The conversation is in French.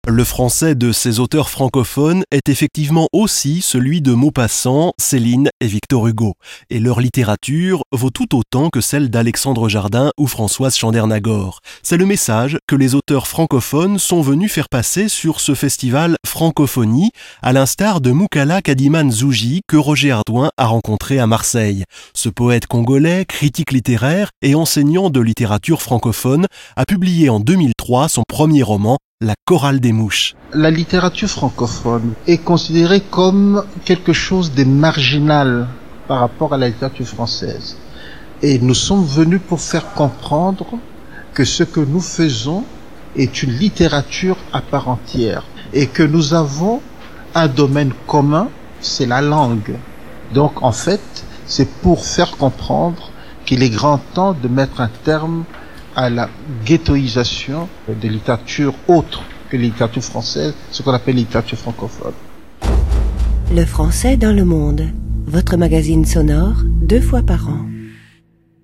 Le français de ces auteurs francophones est effectivement aussi celui de Maupassant, Céline et Victor Hugo. Et leur littérature vaut tout autant que celle d'Alexandre Jardin ou Françoise Chandernagor. C'est le message que les auteurs francophones sont venus faire passer sur ce festival Francophonie, à l'instar de Moukala Kadiman Zouji que Roger Ardouin a rencontré à Marseille. Ce poète congolais, critique littéraire et enseignant de littérature francophone a publié en 2003 son premier roman, La chorale des mouches. La littérature francophone est considérée comme quelque chose de marginal par rapport à la littérature française. Et nous sommes venus pour faire comprendre que ce que nous faisons est une littérature à part entière et que nous avons un domaine commun, c'est la langue. Donc en fait, c'est pour faire comprendre qu'il est grand temps de mettre un terme à la ghettoisation des littératures autres que les littératures françaises, ce qu'on appelle littérature francophone. Le français dans le monde, votre magazine sonore 2 fois par an.